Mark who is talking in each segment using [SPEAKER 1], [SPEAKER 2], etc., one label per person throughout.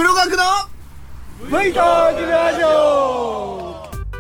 [SPEAKER 1] 黒学の
[SPEAKER 2] フイトージラジオ。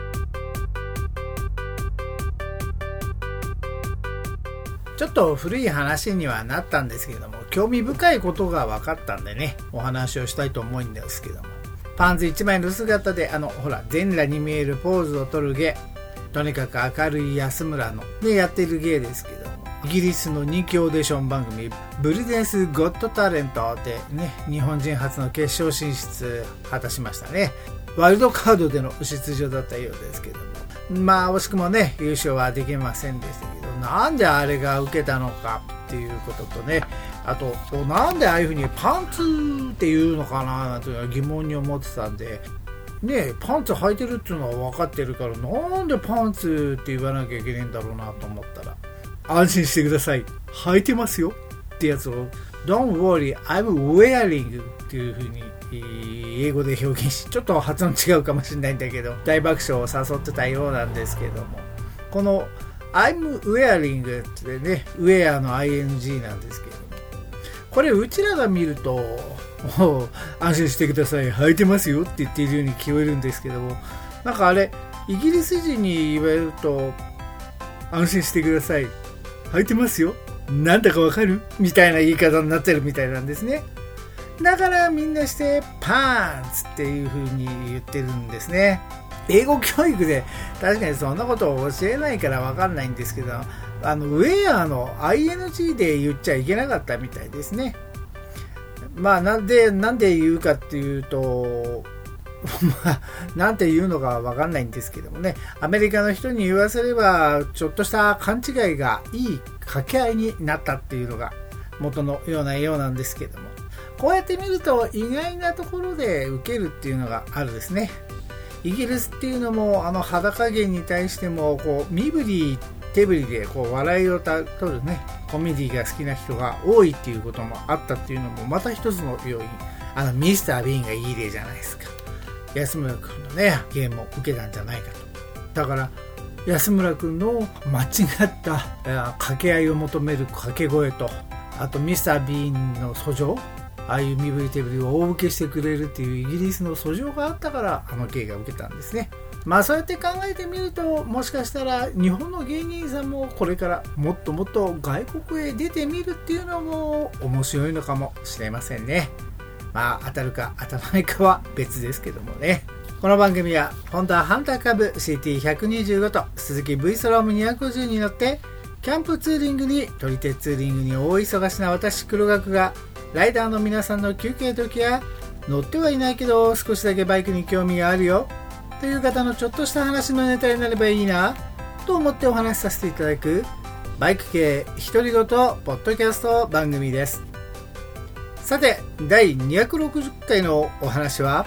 [SPEAKER 3] ちょっと古い話にはなったんですけれども、興味深いことが分かったんでね、お話をしたいと思うんですけども、パンツ一枚の姿でほら全裸に見えるポーズを取る芸、とにかく明るい安村のでやっている芸ですけども、イギリスの人気オーディション番組ブリテンスゴットタレントでね、日本人初の決勝進出果たしましたね。ワイルドカードでの出場だったようですけども、まあ惜しくもね優勝はできませんでしたけど、なんであれが受けたのかっていうこととね、あとなんでああいう風にパンツっていうのかなというのは疑問に思ってたんでね、パンツ履いてるっていうのは分かってるから、なんでパンツって言わなきゃいけないんだろうなと思ったら、安心してください、履いてますよってやつを Don't worry, I'm wearing っていう風に英語で表現し、ちょっと発音違うかもしれないんだけど大爆笑を誘ってたようなんですけども、この I'm wearing ってね、ウェアの ing なんですけども、これうちらが見ると安心してください、履いてますよって言っているように聞こえるんですけども、なんかあれイギリス人に言われると安心してください、履いてますよ、なんだかわかるみたいな言い方になってるみたいなんですね。だからみんなしてパンツっていう風に言ってるんですね。英語教育で確かにそんなことを教えないからわかんないんですけど、ウェアの ing で言っちゃいけなかったみたいですね。まあなんで言うかっていうとなんて言うのかわかんないんですけどもね、アメリカの人に言わせればちょっとした勘違いがいい掛け合いになったっていうのが元のようなんですけども、こうやって見ると意外なところで受けるっていうのがあるですね。イギリスっていうのも裸芸に対しても身振り手振りで笑いを取るね、コメディが好きな人が多いっていうこともあったっていうのもまた一つの要因。ミスター・ビーンがいい例じゃないですか。安村くんのね芸も受けたんじゃないかと。だから安村くんの間違った掛け合いを求める掛け声と、あとミスター・ビーンの訴状、ああいう身振り手振りを大受けしてくれるっていうイギリスの訴状があったから芸が受けたんですね。まあそうやって考えてみると、もしかしたら日本の芸人さんもこれからもっともっと外国へ出てみるっていうのも面白いのかもしれませんね。まあ当たるか当たらないかは別ですけどもね。この番組はホンダハンター株 CT125 と鈴木 V ストローム250に乗ってキャンプツーリングに撮り鉄ツーリングに大忙しな私黒学がライダーの皆さんの休憩時や乗ってはいないけど少しだけバイクに興味があるよという方のちょっとした話のネタになればいいなと思ってお話しさせていただくバイク系独り言ポッドキャスト番組です。さて第260回のお話は、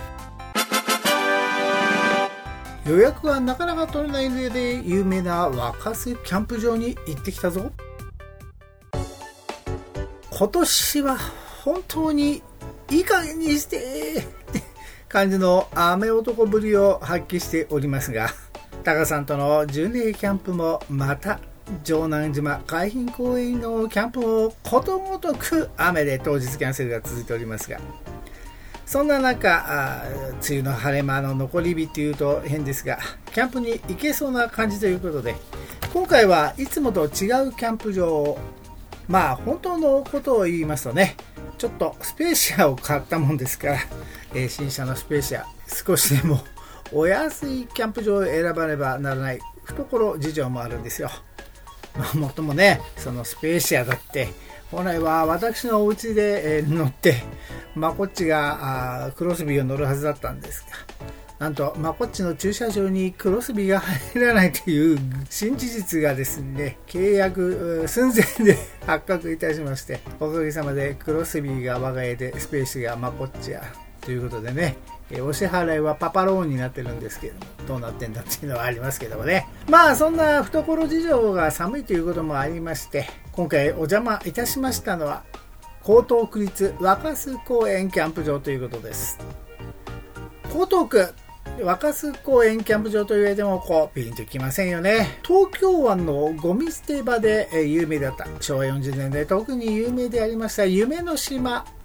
[SPEAKER 3] 予約がなかなか取れない例で有名な若洲キャンプ場に行ってきたぞ。今年は本当にいい加減にしてって感じの雨男ぶりを発揮しておりますが、タカさんとの巡礼キャンプもまた城南島海浜公園のキャンプもことごとく雨で当日キャンセルが続いておりますが、そんな中梅雨の晴れ間の残り日というと変ですが、キャンプに行けそうな感じということで、今回はいつもと違うキャンプ場を、まあ本当のことを言いますとね、ちょっとスペーシアを買ったもんですから、新車のスペーシア少しでもお安いキャンプ場を選ばねばならない懐事情もあるんですよ。もっともね、そのスペーシアだって本来は私のお家で乗ってマコッチがクロスビーを乗るはずだったんですが、なんとマコッチの駐車場にクロスビーが入らないという新事実がですね、契約寸前で発覚いたしまして、おかげさまでクロスビーが我が家でスペーシがマコッチやということでね、お支払いはパパローンになってるんですけども、どうなってんだっていうのはありますけどもね。まあそんな懐事情が寒いということもありまして、今回お邪魔いたしましたのは江東区立若洲公園キャンプ場ということです。江東区若洲公園キャンプ場と言われてもピンときませんよね。東京湾のゴミ捨て場で有名だった昭和40年代特に有名でありました夢の島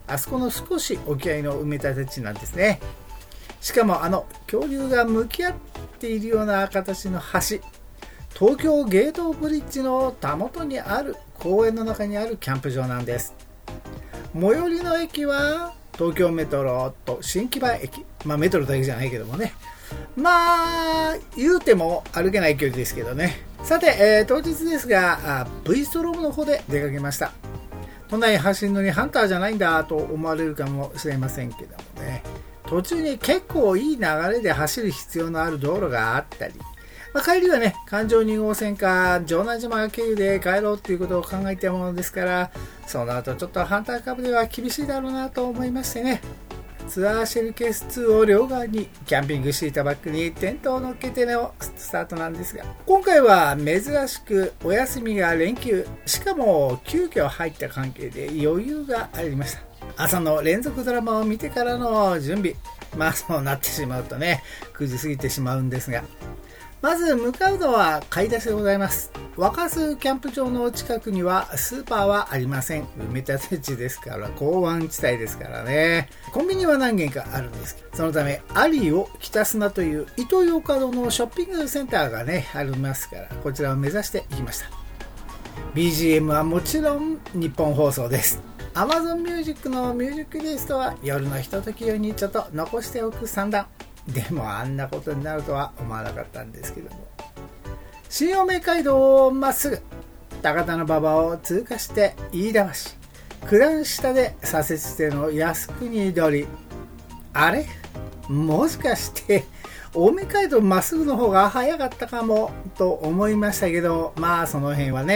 [SPEAKER 3] あそこの少し沖合の埋め立て地なんですね。しかも恐竜が向き合っているような形の橋、東京ゲートブリッジのたもとにある公園の中にあるキャンプ場なんです。最寄りの駅は東京メトロと新木場駅、メトロだけじゃないけどもね、言うても歩けない距離ですけどね。さて、当日ですがV ストロームの方で出かけました。都内走るのにハンターじゃないんだと思われるかもしれませんけどもね、途中に結構いい流れで走る必要のある道路があったり、帰りはね、環状2号線か城南島経由で帰ろうっていうことを考えていたものですから、その後ちょっとハンター株では厳しいだろうなと思いましてね、ツアーシェルケース2を両側にキャンピングシートバッグにテントを乗っけてのスタートなんですが、今回は珍しくお休みが連休、しかも急遽入った関係で余裕がありました。朝の連続ドラマを見てからの準備、そうなってしまうとね、9時過ぎてしまうんですが、まず向かうのは買い出しでございます。若洲キャンプ場の近くにはスーパーはありません。埋め立て地ですから、港湾地帯ですからね。コンビニは何軒かあるんですけど、そのためアリーを北砂というイトーヨーカドーのショッピングセンターがねありますから、こちらを目指して行きました。 BGM はもちろん日本放送です。 Amazon Music のミュージックリストは夜のひととき用にちょっと残しておく算段でも、あんなことになるとは思わなかったんですけども、新青梅街道をまっすぐ高田馬場を通過して飯田橋、九段下で左折しての靖国通り、あれもしかして青梅街道まっすぐの方が早かったかもと思いましたけど、その辺は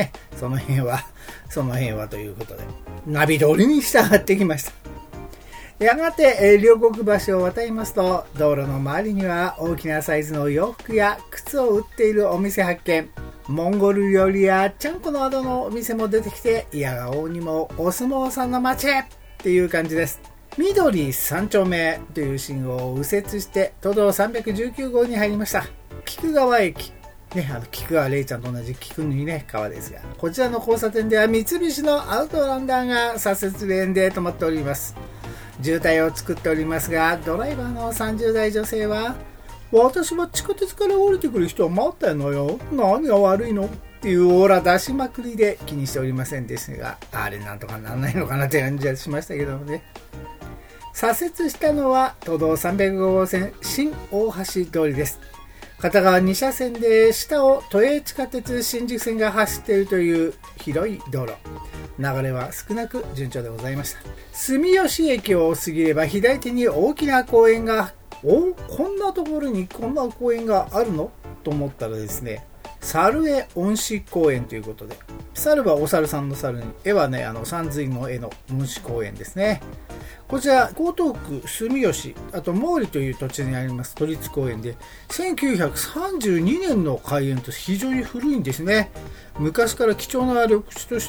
[SPEAKER 3] ということでナビ通りに従ってきました。やがて両国橋を渡りますと、道路の周りには大きなサイズの洋服や靴を売っているお店発見。モンゴル料理やちゃんこなどのお店も出てきて、いやがおうにもお相撲さんの街っていう感じです。緑3丁目という信号を右折して都道319号に入りました。菊川駅菊川玲ちゃんと同じ菊にね川ですが、こちらの交差点では三菱のアウトランダーが左折レーンで止まっております。渋滞を作っておりますが、ドライバーの30代女性は、私は地下鉄から降りてくる人を待ってんのよ、何が悪いのっていうオーラ出しまくりで気にしておりませんでしたが、あれなんとかならないのかなって感じがしましたけどもね。左折したのは都道305号線新大橋通りです。片側2車線で下を都営地下鉄新宿線が走っているという広い道路。流れは少なく順調でございました。住吉駅を過ぎれば左手に大きな公園が、こんなところにこんな公園があるのと思ったらですね、猿絵恩賜公園ということで、猿はお猿さんの猿に、絵はね山水の絵の恩賜公園ですね。こちら江東区住吉、あと毛利という土地にあります都立公園で、1932年の開園と非常に古いんですね。昔から貴重な緑地として、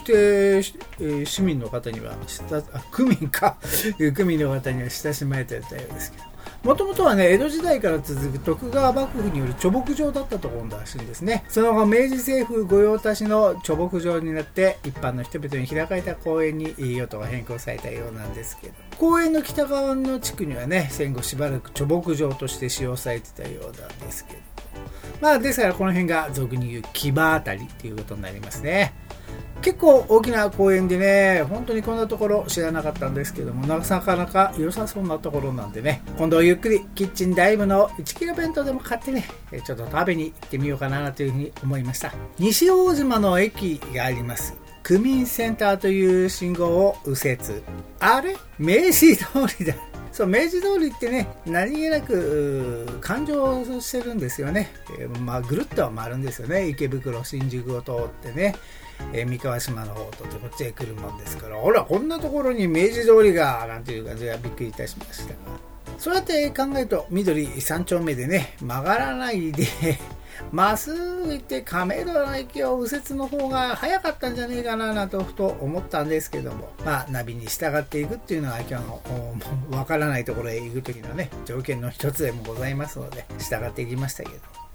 [SPEAKER 3] 市民の方には区民の方には親しまれていたようですけど、もともとはね江戸時代から続く徳川幕府による貯木場だったところらしいんですね。その後明治政府御用達の貯木場になって一般の人々に開かれた公園に用途が変更されたようなんですけど、公園の北側の地区にはね戦後しばらく貯木場として使用されてたようなんですけど、ですからこの辺が俗に言う木場あたりっていうことになりますね。結構大きな公園でね、本当にこんなところ知らなかったんですけども、なかなか良さそうなところなんでね、今度ゆっくりキッチンダイブの1キロ弁当でも買ってね、ちょっと食べに行ってみようかなというふうに思いました。西大島の駅があります区民センターという信号を右折。あれ明治通りだ。そう、明治通りってね、何気なく環状してるんですよね。ぐるっと回るんですよね。池袋、新宿を通ってね、三河島の方とこっちへ来るもんですから、ほらこんなところに明治通りがなんていう感じがびっくりいたしましたが、そうやって考えると緑3丁目でね曲がらないでまっすぐ行って亀戸の駅を右折の方が早かったんじゃねえかなとふと思ったんですけども、ナビに従っていくっていうのは今日のわからないところへ行く時のね条件の一つでもございますので従っていきましたけど、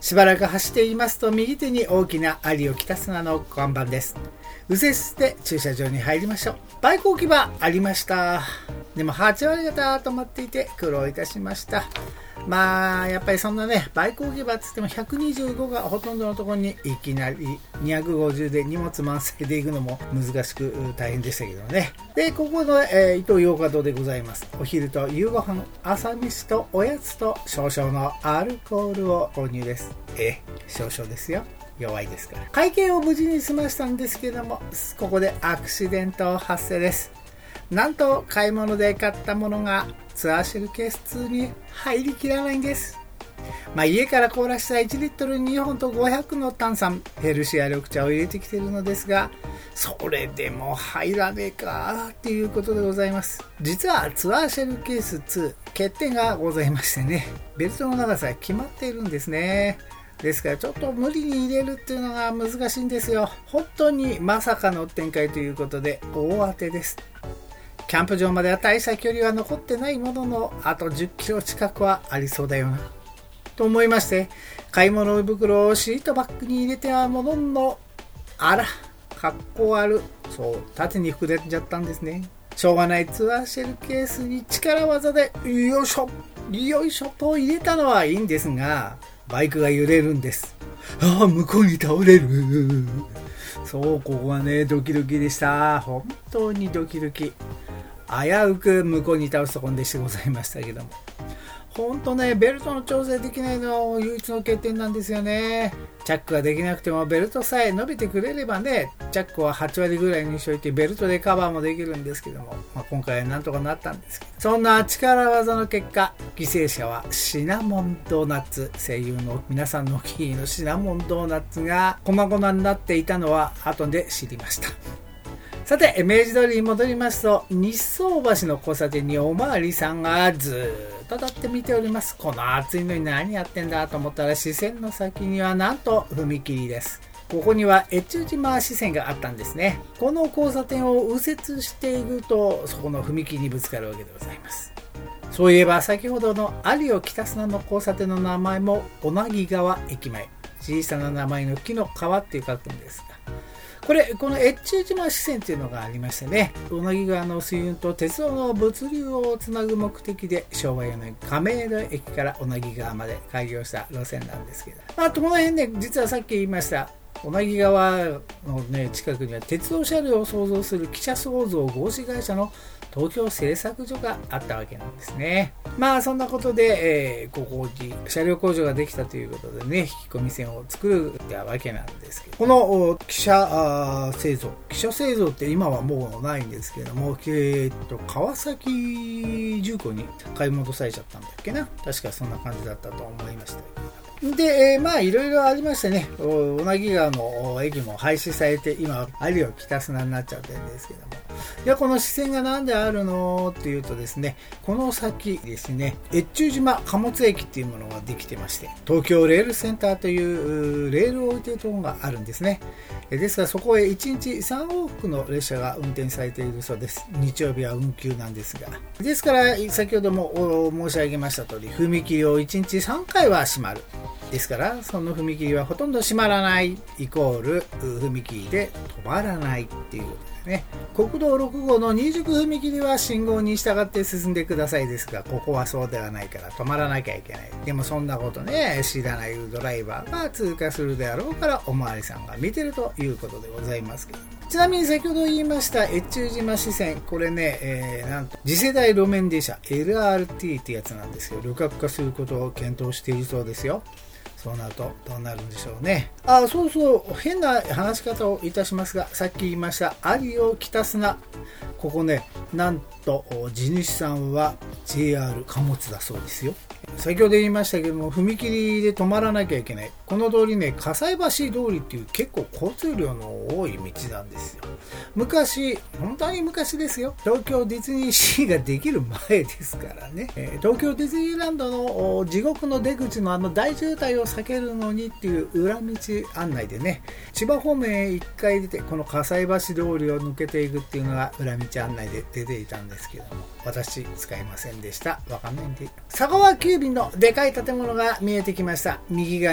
[SPEAKER 3] しばらく走っていますと右手に大きな有尾北砂の看板です。右折して駐車場に入りましょう。バイク置き場ありました。でも8割方止まっていて苦労いたしました。やっぱりそんなね、バイク置き場っつっても125がほとんどのところにいきなり250で荷物満載で行くのも難しく大変でしたけどね。で、ここの、伊東洋華堂でございます。お昼と夕ご飯、朝飯とおやつと少々のアルコールを購入です。少々ですよ。弱いですから。会計を無事に済ましたんですけども、ここでアクシデント発生です。なんと買い物で買ったものがツアーシェルケース2に入りきらないんです。家から凍らした1リットル2本と500の炭酸ヘルシア緑茶を入れてきているのですが、それでも入らねえかっていうことでございます。実はツアーシェルケース2欠点がございましてね、ベルトの長さが決まっているんですね。ですからちょっと無理に入れるっていうのが難しいんですよ。本当にまさかの展開ということで大当てです。キャンプ場までは大した距離は残ってないものの、あと10キロ近くはありそうだよなと思いまして、買い物袋をシートバッグに入れてはものの、あらかっこ悪、そう縦に膨れちゃったんですね。しょうがないツアーシェルケースに力技でよいしょよいしょと入れたのはいいんですが、バイクが揺れるんです。向こうに倒れる。そう、ここはねドキドキでした。本当にドキドキ、危うく向こうに倒すところでしてございましたけども、本当ね、ベルトの調整できないのは唯一の欠点なんですよね。チャックができなくてもベルトさえ伸びてくれればね、チャックは8割ぐらいにしといてベルトでカバーもできるんですけども、今回はなんとかなったんですけど、そんな力技の結果、犠牲者はシナモンドーナツ、声優の皆さんのお気に入りのシナモンドーナツが粉々になっていたのは後で知りました。さて、明治通りに戻りますと、日宗橋の交差点におまわりさんがずっと立って見ております。この暑いのに何やってんだと思ったら、視線の先にはなんと踏切です。ここには越中島支線があったんですね。この交差点を右折していくと、そこの踏切にぶつかるわけでございます。そういえば先ほどの有尾北砂の交差点の名前も小名木川駅前、小さな名前の木の川って書くんですが、この越中島支線というのがありましてね、小名木川の水運と鉄道の物流をつなぐ目的で昭和4年亀戸駅から小名木川まで開業した路線なんですけど、この辺ね、実はさっき言いました小名木川の、ね、近くには鉄道車両を創造する汽車創造合資会社の東京製作所があったわけなんですね。そんなことで、ここに車両工場ができたということでね、引き込み線を作るわけなんですけど、この汽車製造って今はもうないんですけれども、川崎重工に買い戻されちゃったんだっけな、確かそんな感じだったと思いました。で、いろいろありましてね、小名木川の駅も廃止されて、今有尾北砂になっちゃってるんですけども、じゃあこの支線が何であるのっていうとですね、この先ですね、越中島貨物駅っていうものができてまして、東京レールセンターというレールを置いているところがあるんですね。ですからそこへ1日3往復の列車が運転されているそうです。日曜日は運休なんですが、ですから先ほども申し上げました通り、踏切を1日3回は閉まる。ですからその踏切はほとんど閉まらないイコール踏切で止まらないっていうことですね。国道6号の新宿踏切は信号に従って進んでくださいですが、ここはそうではないから止まらなきゃいけない。でもそんなことね、知らないドライバーが通過するであろうからおまわりさんが見てるということでございますけど、ちなみに先ほど言いました越中島支線、これね、なんと次世代路面電車 LRT ってやつなんですけど、旅客化することを検討しているそうですよ。そうなるとどうなるんでしょうね。そう変な話し方をいたしますが、さっき言いました有尾北砂、ここね、なんと地主さんは JR 貨物だそうですよ。先ほど言いましたけども、踏切で止まらなきゃいけない。この通りね、葛西橋通りっていう結構交通量の多い道なんですよ。昔、本当に昔ですよ、東京ディズニーシーができる前ですからね、東京ディズニーランドの地獄の出口の大渋滞を避けるのにっていう裏道案内でね、千葉方面へ1回出て、この葛西橋通りを抜けていくっていうのが裏道案内で出ていたんですけども、私使いませんでした。わかんないんで。佐川急便のでかい建物が見えてきました。右側にはうっ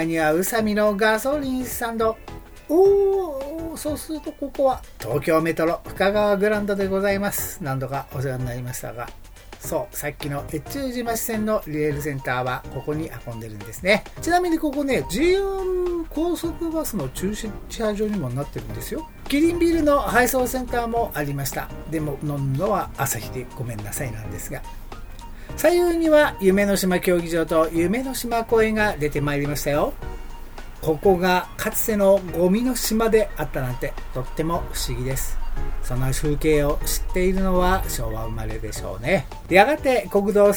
[SPEAKER 3] 宇佐美のガソリンスタンド。そうするとここは東京メトロ深川グランドでございます。何度かお世話になりましたが、そうさっきの越中島支線のリレールセンターはここに運んでるんですね。ちなみにここね JR 高速バスの駐車場にもなってるんですよ。キリンビールの配送センターもありました。でも飲むのは朝日でごめんなさいなんですが、左右には夢の島競技場と夢の島公園が出てまいりましたよ。ここがかつてのゴミの島であったなんてとっても不思議です。その風景を知っているのは昭和生まれでしょうね。やがて国道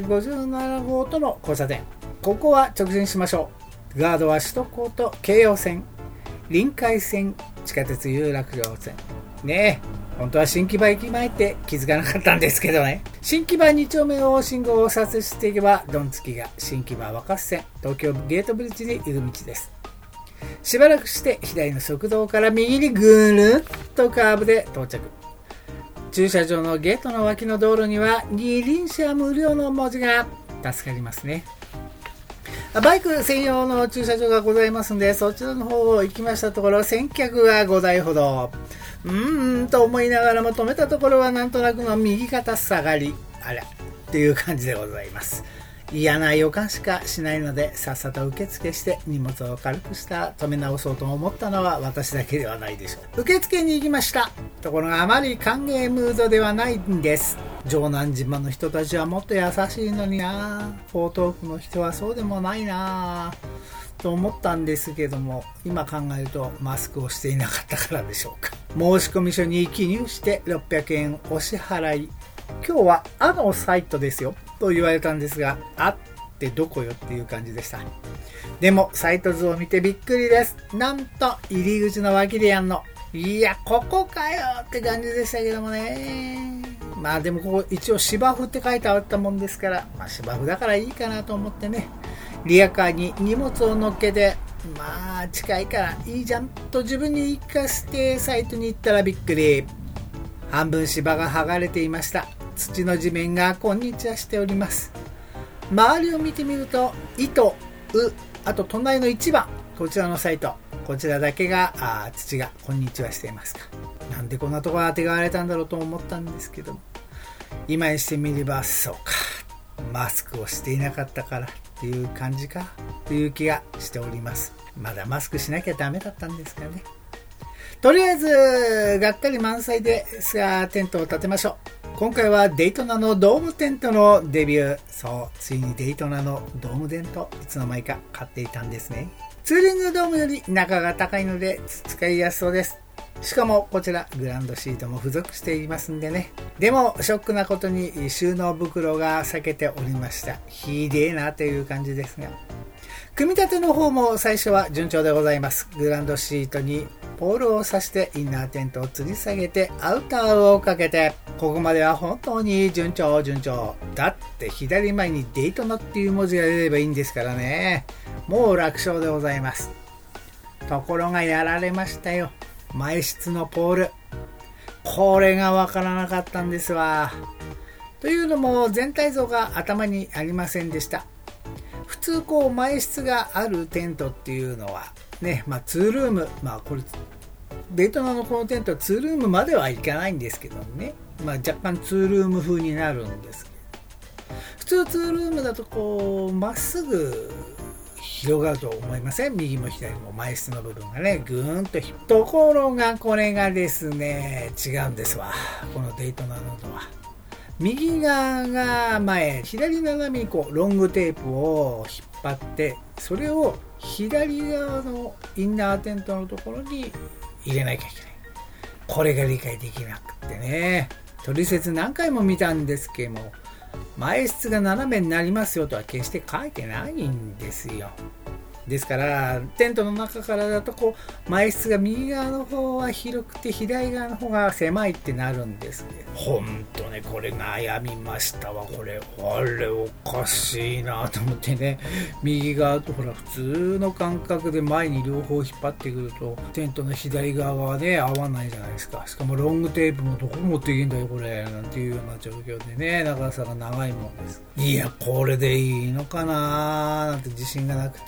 [SPEAKER 3] 357号との交差点、ここは直進しましょう。ガードは首都高と京葉線、臨海線、地下鉄有楽町線ねえ。本当は新木場駅前って気づかなかったんですけどね。新木場2丁目を信号を左折していけばドンツキが新木場若狭線東京ゲートブリッジにいる道です。しばらくして左の側道から右にぐるっとカーブで到着。駐車場のゲートの脇の道路には二輪車無料の文字が。助かりますね。バイク専用の駐車場がございますので、そちらの方を行きましたところ、先客が5台ほど。と思いながらも止めたところはなんとなくの右肩下がり。あらっていう感じでございます。嫌な予感しかしないので、さっさと受付して荷物を軽くした止め直そうと思ったのは私だけではないでしょう。受付に行きました。ところがあまり歓迎ムードではないんです。城南島の人たちはもっと優しいのにな、江東区の人はそうでもないなと思ったんですけども、今考えるとマスクをしていなかったからでしょうか。申込書に記入して600円お支払い。今日はあのサイトですよと言われたんですが、あってどこよっていう感じでした。でもサイト図を見てびっくりです。なんと入り口の脇でやんの。いやここかよって感じでしたけどもね。まあでもここ一応芝生って書いてあったもんですから、芝生だからいいかなと思ってね、リアカーに荷物を乗っけて、近いからいいじゃんと自分に言い聞かせてサイトに行ったらびっくり。半分芝が剥がれていました。土の地面がこんにちはしております。周りを見てみると、いとう、あと隣の1番、こちらのサイト、こちらだけが土がこんにちはしていますか。なんでこんなところ当てがわれたんだろうと思ったんですけど、今にしてみればそうか、マスクをしていなかったからっていう感じかという気がしております。まだマスクしなきゃダメだったんですかね。とりあえずがっかり満載ですがテントを立てましょう。今回はデイトナのドームテントのデビュー。そう、ついにデイトナのドームテント、いつの間にか買っていたんですね。ツーリングドームより中が高いので使いやすそうです。しかもこちらグランドシートも付属していますんでね。でもショックなことに収納袋が裂けておりました。ひでえなという感じですが、組み立ての方も最初は順調でございます。グランドシートにポールを刺してインナーテントを吊り下げてアウターをかけて、ここまでは本当に順調。だって左前にデイトナっていう文字が出ればいいんですからね。もう楽勝でございます。ところがやられましたよ。前室のポール、これがわからなかったんですわ。というのも全体像が頭にありませんでした。普通こう前室があるテントっていうのはね、ツールーム、これデイトナのこのテントはツールームまではいかないんですけどね、若干ツールーム風になるんですけど、普通ツールームだとこうまっすぐ広がると思いません？右も左も前室の部分がねぐーんと。ところがこれがですね違うんですわ。このデイトナのドア、右側が前、左斜めにこうロングテープを引っ張って、それを左側のインナーテントのところに入れなきゃいけない。これが理解できなくってね、取説何回も見たんですけども、前室が斜めになりますよとは決して書いてないんですよ。ですからテントの中からだとこう前室が右側の方は広くて左側の方が狭いってなるんですけど、ほんとねこれ悩みましたわ。これあれおかしいなと思ってね、右側とほら普通の感覚で前に両方引っ張ってくるとテントの左側はね合わないじゃないですか。しかもロングテープもどこ持っていけんだよこれなんていうような状況でね、長さが長いもんです。いやこれでいいのかななんて自信がなくて、ほ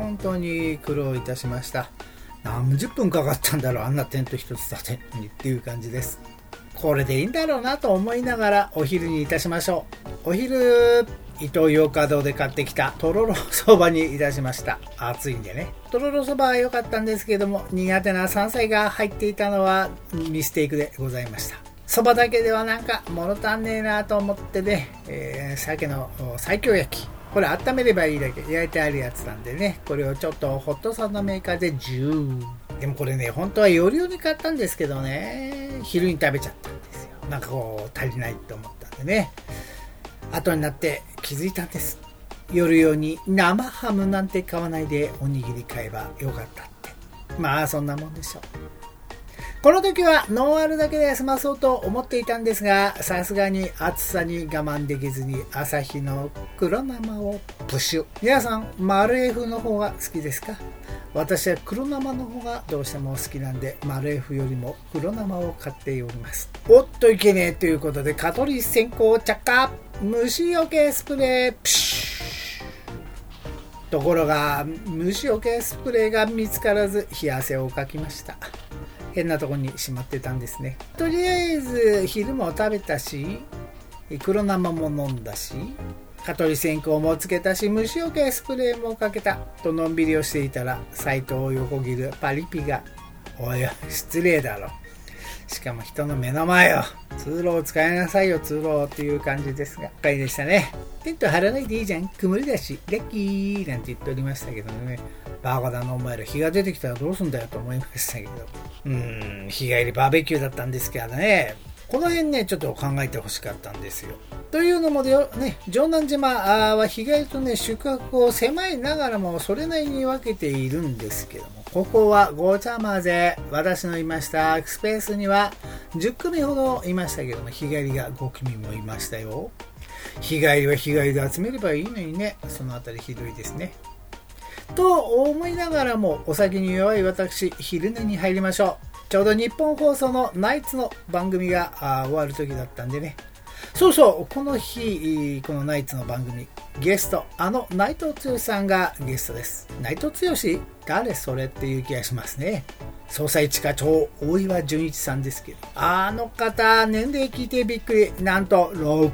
[SPEAKER 3] 本当に苦労いたしました。何十分かかったんだろう、あんなテント一つ立てにっていう感じです。これでいいんだろうなと思いながらお昼にいたしましょう。お昼、イトーヨーカドーで買ってきたとろろそばにいたしました。暑いんでね。とろろそばは良かったんですけども、苦手な山菜が入っていたのはミステイクでございました。そばだけではなんか物足んねえなと思ってね、鮭の西京焼き、これ温めればいいだけ、焼いてあるやつなんでね、これをちょっとホットサンドメーカーでジュー。でもこれね、本当は夜用に買ったんですけどね、昼に食べちゃったんですよ。なんかこう足りないと思ったんでね、後になって気づいたんです。夜用に生ハムなんて買わないでおにぎり買えばよかったって。まあそんなもんでしょう。この時はノンアルだけで済まそうと思っていたんですが、さすがに暑さに我慢できずに朝日の黒生をプシュ。皆さん丸 F の方が好きですか？私は黒生の方がどうしても好きなんで、丸 F よりも黒生を買っております。おっといけねえということで、蚊取り線香着火、虫除けスプレープシュ。ところが虫除けスプレーが見つからず冷や汗をかきました。変なところにしまってたんですね。とりあえず昼も食べたし、黒生も飲んだし、蚊取り線香もつけたし、虫除けスプレーもかけたとのんびりをしていたら、サイトを横切るパリピが、おい失礼だろ、しかも人の目の前よ、通路を使いなさいよ通路っていう感じですが、不快でしたね。テント張らないでいいじゃん、曇りだしラッキーなんて言っておりましたけどね、バカだなお前ら、日が出てきたらどうすんだよと思いましたけど、日帰りバーベキューだったんですけどね、この辺ねちょっと考えてほしかったんですよ。というのもね、城南島は日帰りとね宿泊を狭いながらもそれなりに分けているんですけども、ここはごちゃ混ぜ。私のいましたスペースには10組ほどいましたけども、日帰りが5組もいましたよ。日帰りは日帰りで集めればいいのにね、そのあたりひどいですねと思いながらも、お酒に弱い私、昼寝に入りましょう。ちょうど日本放送のナイツの番組が終わる時だったんでね。そうそう、この日このナイツの番組ゲスト、内藤剛さんがゲストです。内藤剛誰それっていう気がしますね。捜査一課長大岩純一さんですけど、あの方年齢聞いてびっくり、なんと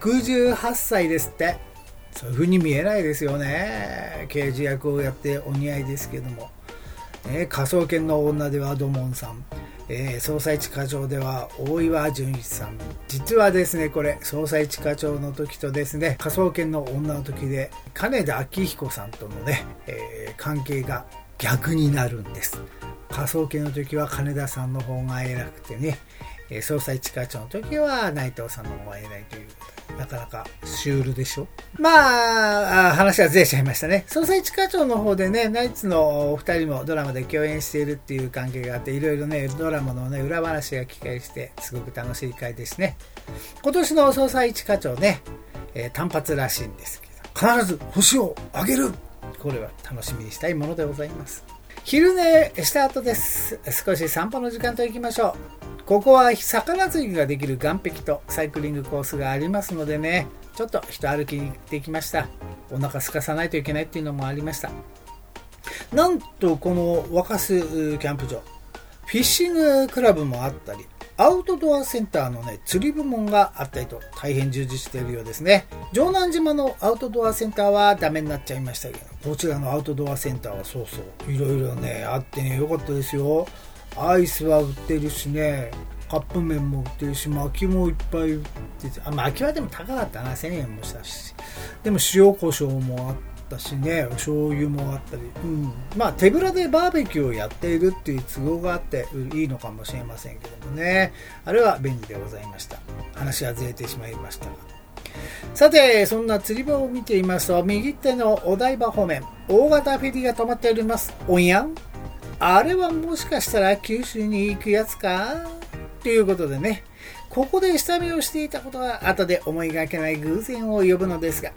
[SPEAKER 3] 68歳ですって。そういう風に見えないですよね。刑事役をやってお似合いですけども、科捜研の女では土門さん、捜査一課長では大岩純一さん。実はですね、これ捜査一課長の時とですね、科捜研の女の時で金田明彦さんとのね、関係が逆になるんです。科捜研の時は金田さんの方が偉くてね、捜査一課長の時は内藤さんの方が偉いという、なかなかシュールでしょ。まあ話はずれちゃいましたね。捜査一課長の方でね、ナイツのお二人もドラマで共演しているっていう関係があって、いろいろねドラマのね裏話が聞かれしてすごく楽しい回ですね。今年の捜査一課長ね、単発らしいんですけど、必ず星をあげる、これは楽しみにしたいものでございます。昼寝した後です。少し散歩の時間と行きましょう。ここは魚釣りができる岸壁とサイクリングコースがありますのでね、ちょっと人歩きに行ってきました。お腹空かさないといけないっていうのもありました。なんとこの若洲キャンプ場、フィッシングクラブもあったり、アウトドアセンターのね釣り部門があったりと、大変充実しているようですね。城南島のアウトドアセンターはダメになっちゃいましたけど、こちらのアウトドアセンターはそうそういろいろねあってね、よかったですよ。アイスは売ってるしね、カップ麺も売ってるし、薪もいっぱい売ってて、薪はでも高かったな、1000円もしたし、でも塩コショウもあったしね、お醤油もあったり、まあ手ぶらでバーベキューをやっているっていう都合があっていいのかもしれませんけどもね、あれは便利でございました。話はずれてしまいましたが、さてそんな釣り場を見ていますと、右手のお台場方面、大型フェリーが止まっております。おやん、あれはもしかしたら九州に行くやつかということでね、ここで下見をしていたことは後で思いがけない偶然を呼ぶのですが、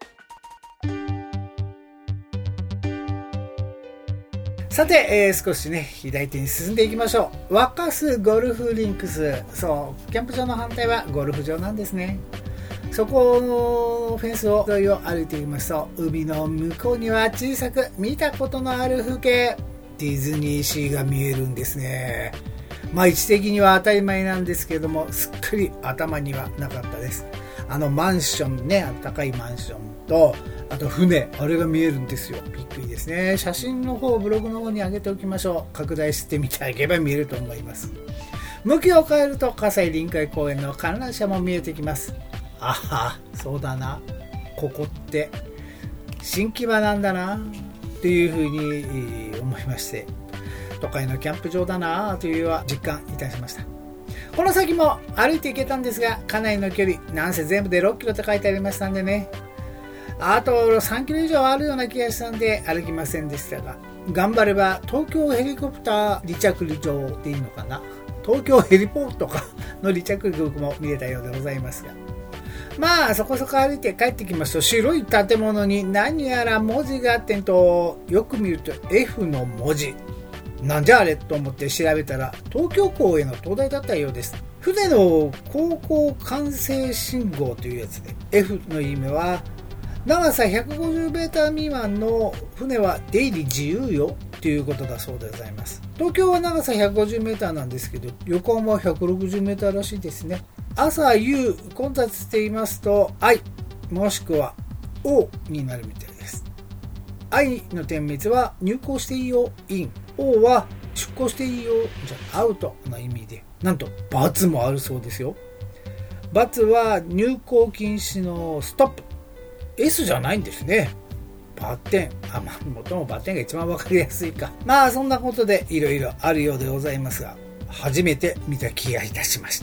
[SPEAKER 3] さて、少しね左手に進んでいきましょう。若洲ゴルフリンクス、そうキャンプ場の反対はゴルフ場なんですね。 そこのフェンス沿いを歩いていますと、海の向こうには小さく見たことのある風景、ディズニーシーが見えるんですね。位置的には当たり前なんですけども、すっかり頭にはなかったです。マンションね、高いマンションと、あと船、あれが見えるんですよ。びっくりですね。写真の方、ブログの方に上げておきましょう。拡大してみてあげれば見えると思います。向きを変えると、葛西臨海公園の観覧車も見えてきます。あは、そうだな。ここって、新木場なんだな、というふうに思いまして、都会のキャンプ場だなという実感いたしました。この先も歩いて行けたんですが、かなりの距離、なんせ全部で6キロと書いてありましたんでね、あと3キロ以上あるような気がしたんで歩きませんでしたが、頑張れば東京ヘリコプター離着陸場っていいのかな、東京ヘリポートかの離着陸も見れたようでございますが、そこそこ歩いて帰ってきますと、白い建物に何やら文字があってんと、よく見ると F の文字、なんじゃあれと思って調べたら、東京港への灯台だったようです。船の航行管制信号というやつで、 F の意味は長さ150メーター未満の船は出入り自由よということだそうでございます。東京は長さ150メーターなんですけど、横浜は160メーターらしいですね。朝夕混雑していますと I もしくは O になるみたいです。 I の点滅は入港していいよ IN、 O は出港していいよじゃアウトの意味で、なんと×もあるそうですよ。×は入港禁止のストップ、 S じゃないんですね。バッテン、もともバッテンが一番わかりやすいか。そんなことでいろいろあるようでございますが、初めて見た気がいたしました。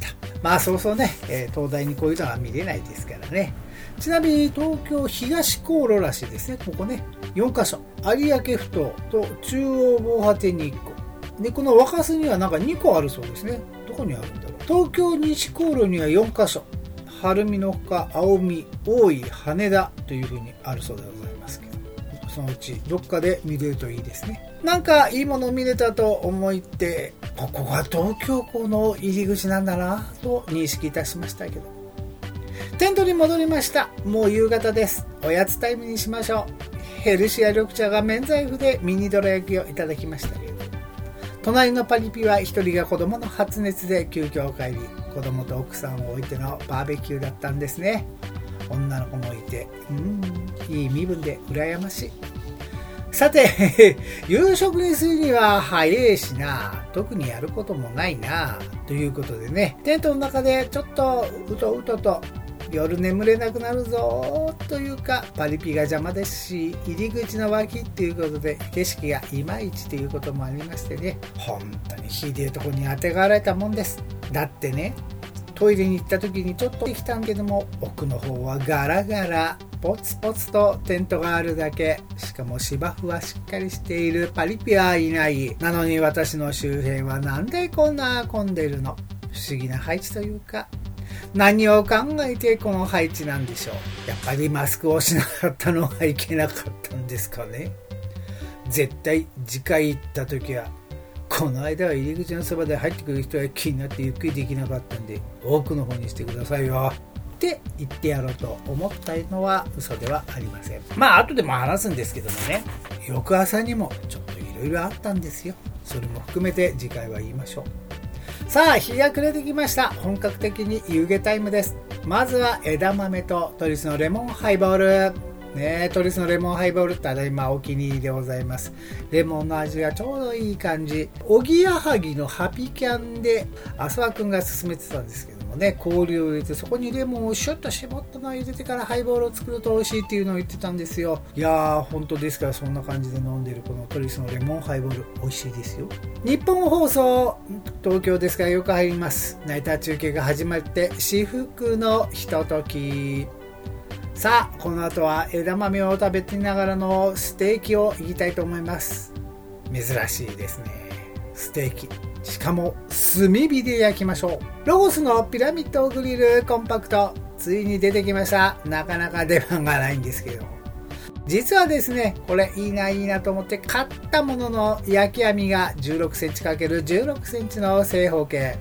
[SPEAKER 3] そうそうね、東大にこういうのは見れないですからね。ちなみに東京東航路らしいですね。ここね、4カ所、有明ふ頭と中央防波堤に1個で、この若洲にはなんか2個あるそうですね。どこにあるんだろう。東京西航路には4カ所、晴海のほか青海、大井、羽田というふうにあるそうでございますけど、そのうちどっかで見れるといいですね。なんかいいものを見れたと思って、ここが東京港の入り口なんだなと認識いたしましたけど、テントに戻りました。もう夕方です。おやつタイムにしましょう。ヘルシア緑茶が免罪符でミニどら焼きをいただきましたけど、隣のパリピは一人が子供の発熱で急遽帰り、子供と奥さんを置いてのバーベキューだったんですね。女の子もいて、いい身分で羨ましい。さて夕食にするには早いしな、特にやることもないなということでね、テントの中でちょっとうとうとと夜眠れなくなるぞというか、パリピが邪魔ですし、入り口の脇っていうことで景色がいまいちということもありましてね、本当にひでえとこにあてがわれたもんです。だってね、トイレに行った時にちょっと来たんけども、奥の方はガラガラ、ポツポツとテントがあるだけ、しかも芝生はしっかりしている、パリピはいない。なのに私の周辺はなんでこんな混んでるの。不思議な配置というか、何を考えてこの配置なんでしょう。やっぱりマスクをしなかったのがいけなかったんですかね。絶対次回行った時は、この間は入り口のそばで入ってくる人が気になってゆっくりできなかったんで、奥の方にしてくださいよって言ってやろうと思ったのは嘘ではありません。後でも話すんですけどもね、翌朝にもちょっといろいろあったんですよ。それも含めて次回は言いましょう。さあ、日が暮れてきました。本格的に夕げタイムです。まずは枝豆とトリスのレモンハイボールね。トリスのレモンハイボールって今お気に入りでございます。レモンの味がちょうどいい感じ。おぎやはぎのハピキャンで浅輪くんが勧めてたんですけどもね、氷を入れてそこにレモンをシュッと絞ったのを入れてからハイボールを作ると美味しいっていうのを言ってたんですよ。いやー、本当ですから、そんな感じで飲んでるこのトリスのレモンハイボール美味しいですよ。日本放送東京ですからよく入ります。ナイター中継が始まって至福のひととき。さあ、この後は枝豆を食べてながらのステーキをいきたいと思います。珍しいですね、ステーキ。しかも炭火で焼きましょう。ロゴスのピラミッドグリルコンパクト、ついに出てきました。なかなか出番がないんですけど、実はですね、これいいなと思って買ったものの、焼き網が 16cm×16cm の正方形、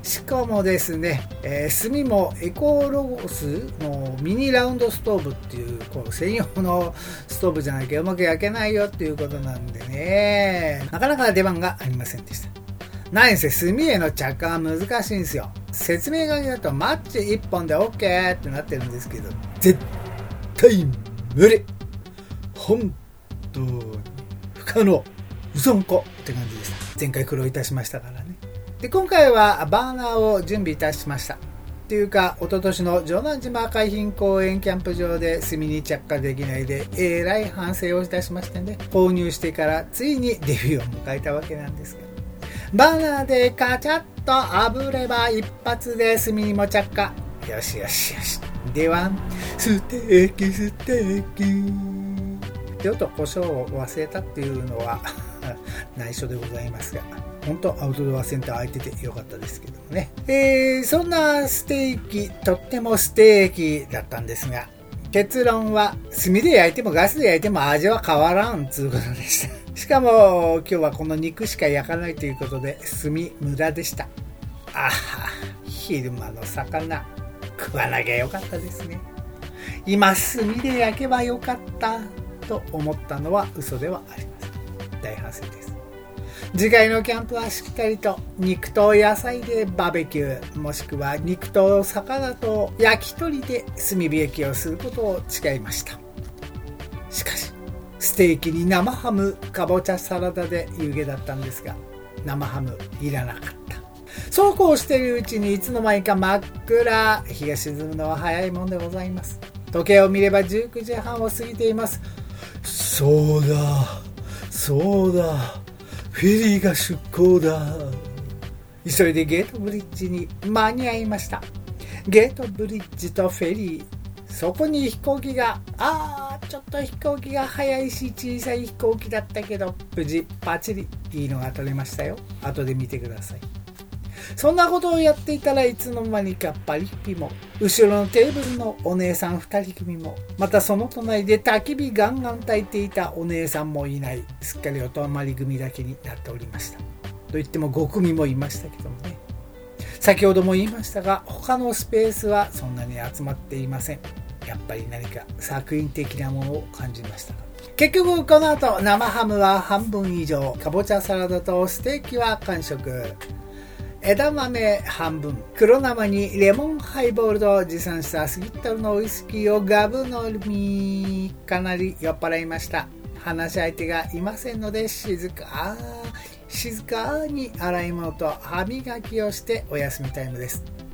[SPEAKER 3] しかもですね、炭もエコロゴスのミニラウンドストーブっていう、こう専用のストーブじゃなきゃうまく焼けないよっていうことなんでね、なかなか出番がありませんでした。何せ炭への着火は難しいんですよ。説明書きだとマッチ1本で OK ってなってるんですけど、絶対無理、本当に不可能、嘘んこって感じでした。前回苦労いたしましたからね。で、今回はバーナーを準備いたしました。っていうか、一昨年の城南島海浜公園キャンプ場で炭に着火できないでえらい反省をいたしましてね、購入してからついにデビューを迎えたわけなんですけど、バーナーでカチャッと炙れば一発で炭にも着火。よしよしよし。では、ステーキステーキ。ちょっと胡椒を忘れたっていうのは内緒でございますが、本当アウトドアセンター空いててよかったですけどもね。そんなステーキ、とってもステーキだったんですが、結論は炭で焼いてもガスで焼いても味は変わらんということでした。しかも今日はこの肉しか焼かないということで炭無駄でした。あは、昼間の魚食わなきゃよかったですね。今炭で焼けばよかったと思ったのは嘘ではありません。大反省です。次回のキャンプはしっかりと肉と野菜でバーベキュー、もしくは肉と魚と焼き鳥で炭火焼きをすることを誓いました。しかしステーキに生ハム、かぼちゃサラダで湯気だったんですが、生ハムいらなかった。そうこうしているうちにいつの間にか真っ暗。日が沈むのは早いもんでございます。時計を見れば19時半を過ぎています。そうだそうだ、フェリーが出港だ。急いでゲートブリッジに間に合いました。ゲートブリッジとフェリー、そこに飛行機が、ちょっと飛行機が速いし小さい飛行機だったけど、無事バッチリいいのが撮れましたよ。後で見てください。そんなことをやっていたらいつの間にかパリピも、後ろのテーブルのお姉さん2人組も、またその隣で焚き火ガンガン焚いていたお姉さんもいない、すっかりお泊まり組だけになっておりました。と言っても5組もいましたけどもね。先ほども言いましたが、他のスペースはそんなに集まっていません。やっぱり何か作品的なものを感じました。結局この後生ハムは半分以上、かぼちゃサラダとステーキは完食、枝豆半分、黒生にレモンハイボールと持参したスギットルのウイスキーをガブ飲み。かなり酔っ払いました。話し相手がいませんので静かに洗い物と歯磨きをしてお休みタイムです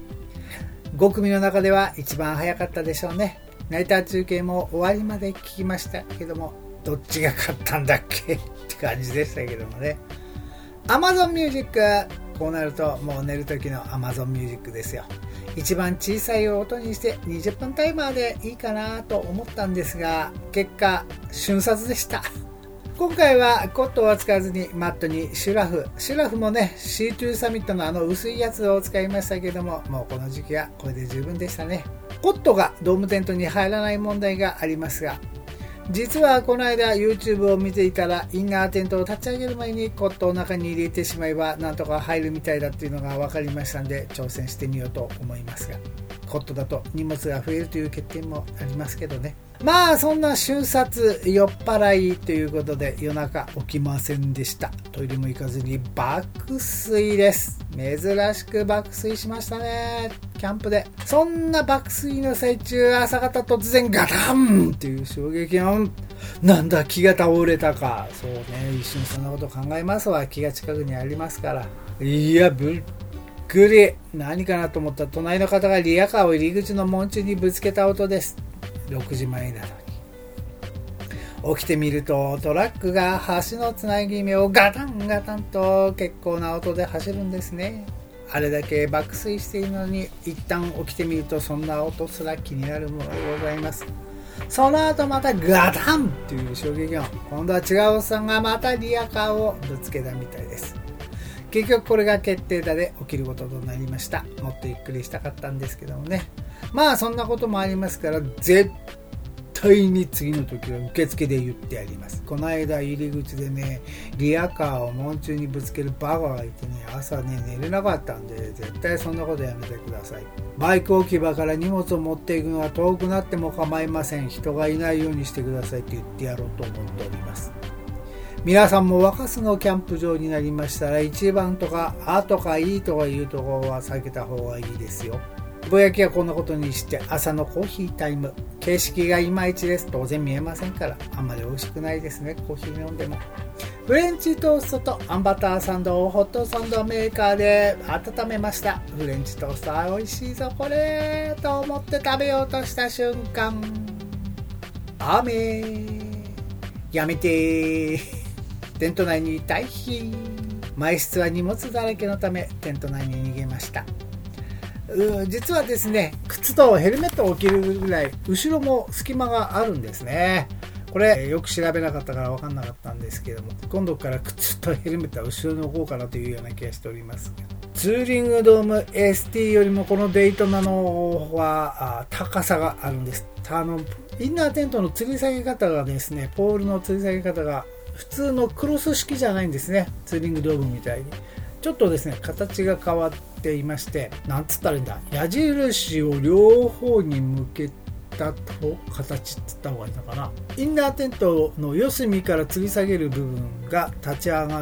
[SPEAKER 3] 。5組の中では一番早かったでしょうね。ナイター中継も終わりまで聞きましたけども、どっちが勝ったんだっけって感じでしたけどもね。 Amazon Music、 こうなるともう寝る時の Amazon Music ですよ。一番小さい音にして20分タイマーでいいかなと思ったんですが、結果瞬殺でした。今回はコットンを使わずにマットにシュラフもね C2 サミットの薄いやつを使いましたけども、もうこの時期はこれで十分でしたね。コットがドームテントに入らない問題がありますが、実はこの間 YouTube を見ていたら、インナーテントを立ち上げる前にコットを中に入れてしまえばなんとか入るみたいだっていうのが分かりましたので、挑戦してみようと思いますが、コットだと荷物が増えるという欠点もありますけどね。まあそんな瞬殺酔っ払いということで夜中起きませんでした。トイレも行かずに爆睡です。珍しく爆睡しましたね、キャンプで。そんな爆睡の最中、朝方突然ガタンっていう衝撃音。なんだ気が倒れたか。そうね、一瞬そんなこと考えますわ。気が近くにありますから。いやぶっくり何かなと思ったら、隣の方がリヤカーを入り口の門中にぶつけた音です。6時前なのに。起きてみるとトラックが橋のつなぎ目をガタンガタンと結構な音で走るんですね。あれだけ爆睡しているのに一旦起きてみるとそんな音すら気になるものでございます。その後またガタンっていう衝撃音。今度は違うおっさんがまたリヤカーをぶつけたみたいです。結局これが決定打で起きることとなりました。もっとゆっくりしたかったんですけどもね。まあそんなこともありますから、絶対に次の時は受付で言ってやります。この間入り口でね、リアカーを門中にぶつけるバカがいてね、朝ね寝れなかったんで、絶対そんなことやめてください。バイク置き場から荷物を持っていくのは遠くなっても構いません。人がいないようにしてくださいって言ってやろうと思っております。皆さんも若洲のキャンプ場になりましたら、1番とかあとかいいとかいうところは避けた方がいいですよ。ぼやきはこんなことにして、朝のコーヒータイム、景色がいまいちです。当然見えませんから、あんまり美味しくないですね、コーヒー飲んでも。フレンチトーストとあんバターサンドをホットサンドメーカーで温めました。フレンチトーストは美味しいぞこれと思って食べようとした瞬間、雨やめてテント内に退避。満室は荷物だらけのためテント内に逃げました。実はですね、靴とヘルメットを着るぐらい後ろも隙間があるんですね。これよく調べなかったから分かんなかったんですけども、今度から靴とヘルメットは後ろに置こうかなというような気がしております。ツーリングドーム ST よりもこのデイトナのは高さがあるんです。インナーテントの吊り下げ方がですね、ポールの吊り下げ方が普通のクロス式じゃないんですね。ツーリングドームみたいにちょっとですね形が変わっていまして、なんつったらいいんだ、矢印を両方に向けた形っつった方がいいのかな。インナーテントの四隅から吊り下げる部分が立ち上がって、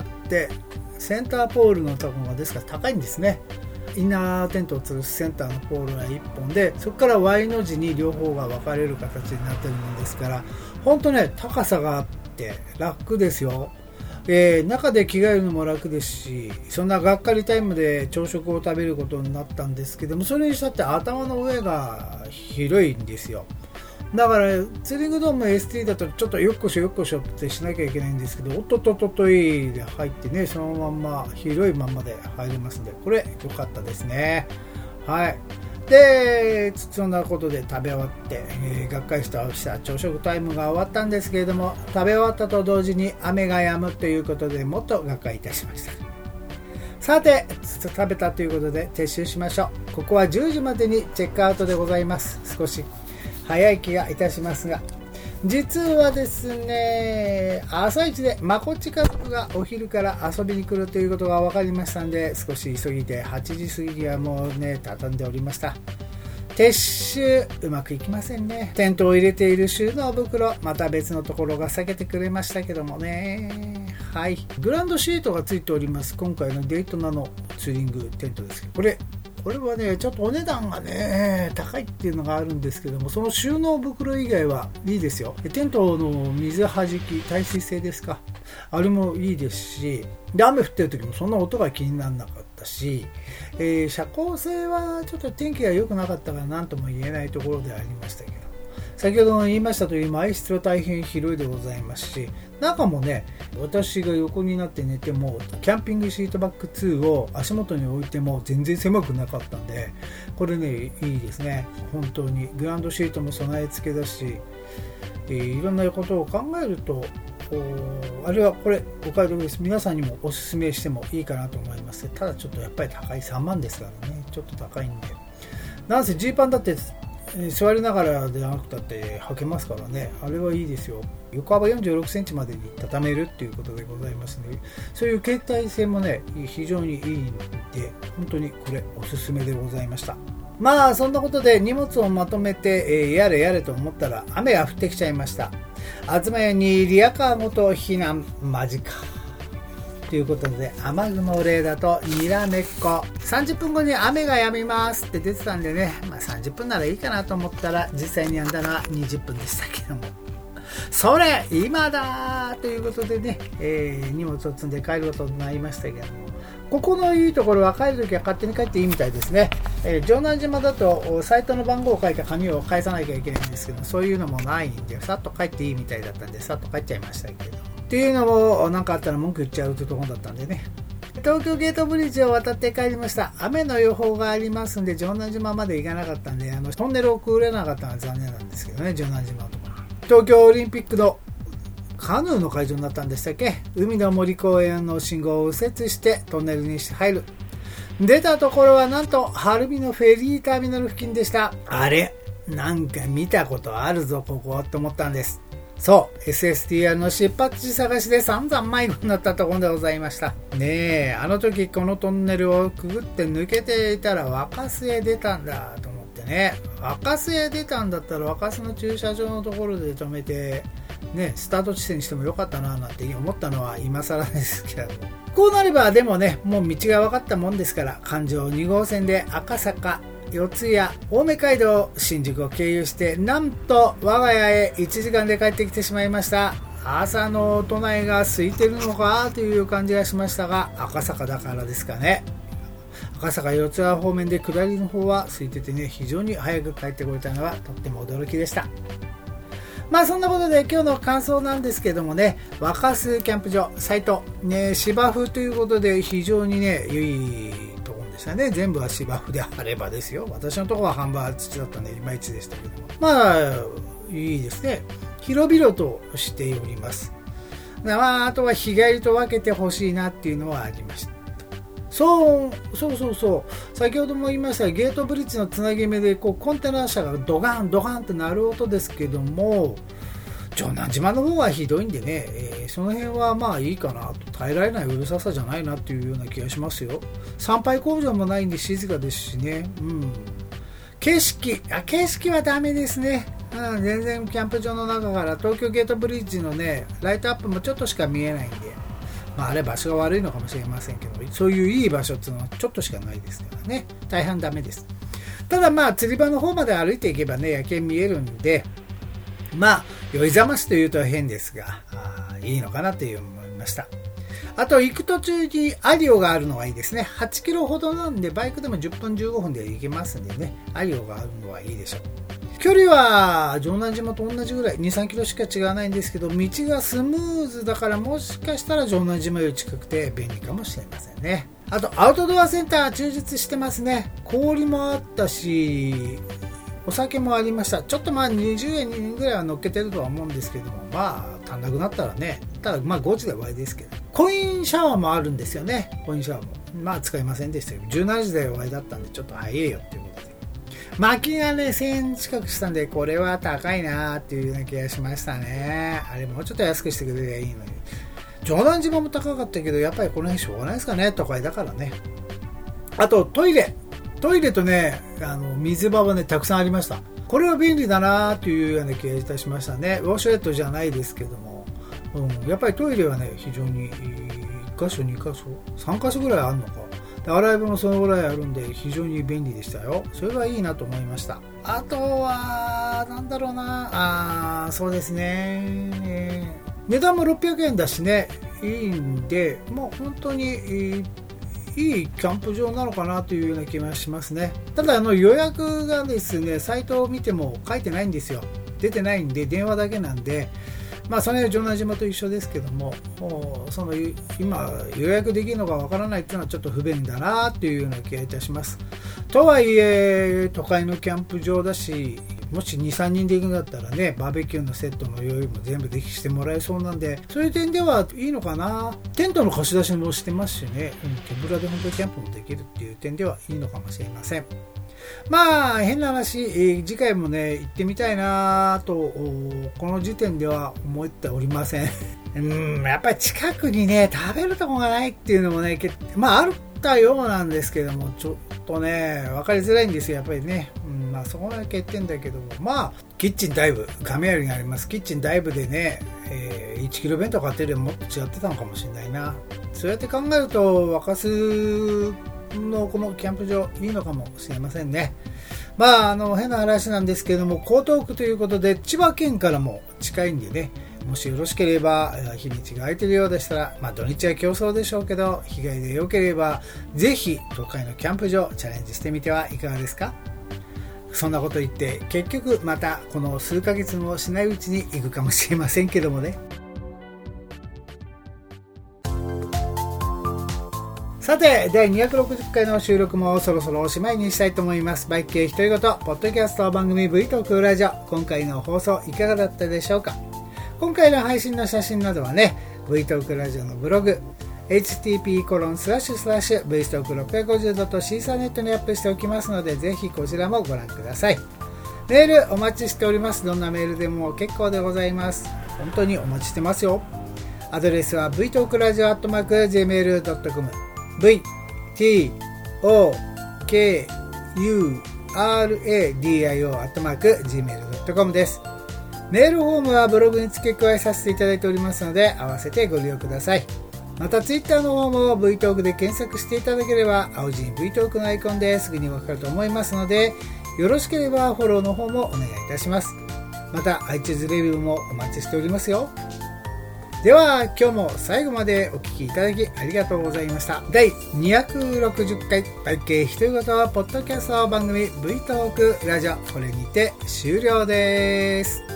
[SPEAKER 3] センターポールのところがですから高いんですね。インナーテントを吊るすセンターのポールが1本で、そこから Y の字に両方が分かれる形になっているものですから、本当ね高さがあって楽ですよ。中で着替えるのも楽ですし、そんながっかりタイムで朝食を食べることになったんですけども、それにしたって頭の上が広いんですよ。だからツーリングドーム ST だとちょっとよっこしょよっこしょってしなきゃいけないんですけど、おっとっとっとっといで入ってね、そのまんま広いまんまで入れますんで、これ良かったですね。はい。でそんなことで食べ終わって、がっかりした朝食タイムが終わったんですけれども、食べ終わったと同時に雨が止むということで、もっとがっかりいたしました。さて食べたということで撤収しましょう。ここは10時までにチェックアウトでございます。少し早い気がいたしますが、実はですね、朝一でまこっち家族がお昼から遊びに来るということが分かりましたので、少し急ぎで8時過ぎにはもうね畳んでおりました。撤収うまくいきませんね。テントを入れている収納袋、また別のところが避けてくれましたけどもね。はい、グランドシートがついております。今回のデイトナのツーリングテントですけど、これはねちょっとお値段がね高いっていうのがあるんですけども、その収納袋以外はいいですよ。テントの水はじき耐水性ですか、あれもいいですし、で雨降ってる時もそんな音が気にならなかったし、遮光性はちょっと天気が良くなかったから何とも言えないところではありましたけど、先ほど言いましたとおり満室は大変広いでございますし、中もね、私が横になって寝てもキャンピングシートバック2を足元に置いても全然狭くなかったんで、これねいいですね。本当にグランドシートも備え付けだし、いろんなことを考えるとあれはこれお買い得です。皆さんにもおすすめしてもいいかなと思います。ただちょっとやっぱり高い、3万ですからね、ちょっと高いんで、なんせジーパンだって座りながらでなくたって履けますからね、あれはいいですよ。横幅46センチまでに畳めるっていうことでございますので、そういう携帯性もね非常にいいんで、本当にこれおすすめでございました。まあそんなことで荷物をまとめて、やれやれと思ったら雨が降ってきちゃいました。東屋にリアカーごと避難間近ということで、雨雲レーダーとにらめっこ、30分後に雨が止みますって出てたんでね、30分ならいいかなと思ったら、実際に止んだのは20分でしたけども、それ今だということでね、荷物を積んで帰ることになりましたけども、ここのいいところは帰るときは勝手に帰っていいみたいですね。城南島だとサイトの番号を書いた紙を返さなきゃいけないんですけど、そういうのもないんでさっと帰っていいみたいだったんで、さっと帰っちゃいましたけど、っていうのも何かあったら文句言っちゃうところだったんでね、東京ゲートブリッジを渡って帰りました。雨の予報がありますんで城南島まで行かなかったんで、トンネルをくぐれなかったのは残念なんですけどね。城南島のところ、東京オリンピックのカヌーの会場になったんでしたっけ。海の森公園の信号を右折してトンネルに入る。出たところはなんと晴海のフェリーターミナル付近でした。あれなんか見たことあるぞここと思ったんです。そう、SSTR の出発地探しで散々迷子になったところでございましたね。あの時このトンネルをくぐって抜けていたら若洲へ出たんだと思ってね。若洲へ出たんだったら若洲の駐車場のところで止めてね、スタート地点にしてもよかったななんて思ったのは今更ですけど、こうなればでもね、もう道が分かったもんですから、環状2号線で赤坂、四谷、青梅街道、新宿を経由してなんと我が家へ1時間で帰ってきてしまいました。朝の都内が空いてるのかという感じがしましたが、赤坂だからですかね。赤坂四谷方面で下りの方は空いててね、非常に早く帰ってこれたのはとっても驚きでした。まあそんなことで今日の感想なんですけどもね、若洲キャンプ場サイト、ね、芝生ということで非常にね良いところでしたね。全部は芝生であればですよ。私のところは半分は土だったんでいまいちでしたけども、まあいいですね。広々としております。まああとは日帰りと分けてほしいなっていうのはありました。そう先ほども言いましたゲートブリッジのつなぎ目でこうコンテナ車がドカンドカンって鳴る音ですけども、城南島の方はひどいんでね、その辺はまあいいかなと、耐えられないうるささじゃないなっていうような気がしますよ。参拝工場もないんで静かですしね、景色はダメですね。全然キャンプ場の中から東京ゲートブリッジのねライトアップもちょっとしか見えないんで、あれ場所が悪いのかもしれませんけど、そういういい場所っていうのはちょっとしかないですからね、大半ダメです。ただまあ釣り場の方まで歩いていけばね夜景見えるんで、まあ酔いざましというと変ですがいいのかなという思いました。あと行く途中にアリオがあるのがいいですね。8キロほどなんでバイクでも10分15分で行けますんでね、アリオがあるのはいいでしょう。距離は城南島と同じぐらい 2,3 キロしか違わないんですけど、道がスムーズだからもしかしたら城南島より近くて便利かもしれませんね。あとアウトドアセンター充実してますね。氷もあったしお酒もありました。ちょっとまあ20円ぐらいは乗っけてるとは思うんですけども、まあ足んなくなったらね、ただまあ5時で終わりですけど、コインシャワーもあるんですよね。コインシャワーもまあ使いませんでしたけど、17時で終わりだったんでちょっと早いよっていうことで、薪がね1000円近くしたんで、これは高いなっていうような気がしましたね。あれもうちょっと安くしてくれればいいのに。城南島も高かったけどやっぱりこの辺しょうがないですかね、都会だからね。あとトイレとね水場はねたくさんありました。これは便利だなというような気がいたしましたね。ウォシュレットじゃないですけども、やっぱりトイレはね非常に1箇所2箇所3箇所ぐらいあるのか、洗い場もそのぐらいあるんで非常に便利でしたよ。それはいいなと思いました。あとはなんだろうな、そうですね、値段も600円だしね、いいんで、もう本当にいいキャンプ場なのかなというような気がしますね。ただ予約がですねサイトを見ても書いてないんですよ。出てないんで電話だけなんで、まあそれは城南島と一緒ですけども、その今予約できるのかわからないっていうのはちょっと不便だなっていうような気がいたします。とはいえ都会のキャンプ場だし、もし 2,3 人で行くんだったらね、バーベキューのセットの用意も全部できしてもらえそうなんで、そういう点ではいいのかな。テントの貸し出しもしてますしね、手ぶらで本当にキャンプもできるっていう点ではいいのかもしれません。まあ変な話、次回もね行ってみたいなとこの時点では思っておりません。やっぱり近くにね食べるとこがないっていうのもね、まああったようなんですけども、ちょっとね分かりづらいんですよやっぱりね。まあそこが欠点だけども、まあキッチンダイブ、亀有にありますキッチンダイブでね、1キロ弁当買ってるよりもっと違ってたのかもしれないな。そうやって考えると若洲のこのキャンプ場いいのかもしれませんね。まあ変な話なんですけれども、江東区ということで千葉県からも近いんでね、もしよろしければ日にちが空いているようでしたら、まあ土日は競争でしょうけど日帰りでよければぜひ都会のキャンプ場チャレンジしてみてはいかがですか。そんなこと言って結局またこの数ヶ月もしないうちに行くかもしれませんけどもね。さて第260回の収録もそろそろおしまいにしたいと思います。バイク系独り言ポッドキャスト番組 V トークラジオ、今回の放送いかがだったでしょうか。今回の配信の写真などはね V トークラジオのブログ http://vstock650.caesarnet にアップしておきますので、ぜひこちらもご覧ください。 メールお待ちしております。どんなメールでも結構でございます。本当にお待ちしてますよ。アドレスは vtalkradio@gmail.com vtalkradio@gmail.com です。メールフォームはブログに付け加えさせていただいておりますので、合わせてご利用ください。またツイッターの方も vtalk で検索していただければ、青字に vtalk のアイコンですぐにわかると思いますので、よろしければフォローの方もお願いいたします。また iTunes レビューもお待ちしておりますよ。では今日も最後までお聞きいただきありがとうございました。第260回体系独り言ポッドキャスト番組 vtalk ラジオ、これにて終了です。